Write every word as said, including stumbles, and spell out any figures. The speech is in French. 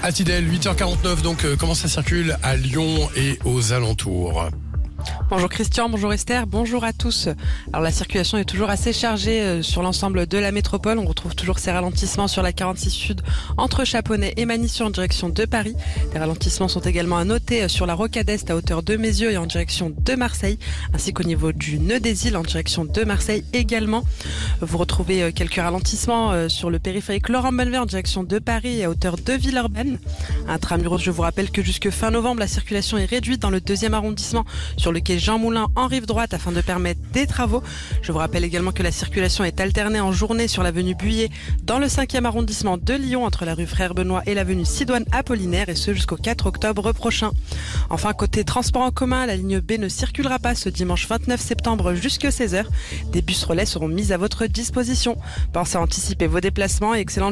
à Tidel, huit heures quarante-neuf, donc euh, comment ça circule à Lyon et aux alentours? Bonjour Christian, bonjour Esther, bonjour à tous. Alors la circulation est toujours assez chargée euh, sur l'ensemble de la métropole. On retrouve toujours ces ralentissements sur la quarante-six Sud entre Chaponnet et Manissus en direction de Paris. Les ralentissements sont également à noter euh, sur la Rocade Est à hauteur de Mézieux et en direction de Marseille, ainsi qu'au niveau du nœud des îles en direction de Marseille également. Vous retrouvez euh, quelques ralentissements euh, sur le périphérique Laurent Bonnevet en direction de Paris et à hauteur de Villeurbanne. Intramuros, je vous rappelle que jusque fin novembre, la circulation est réduite dans le deuxième arrondissement sur le quai Jean Moulin en rive droite afin de permettre des travaux. Je vous rappelle également que la circulation est alternée en journée sur l'avenue Buyer dans le cinquième arrondissement de Lyon entre la rue Frère Benoît et l'avenue Sidoine Apollinaire et ce jusqu'au quatre octobre prochain. Enfin, côté transport en commun, la ligne B ne circulera pas ce dimanche vingt-neuf septembre jusqu'à seize heures. Des bus relais seront mis à votre disposition. Pensez à anticiper vos déplacements et excellente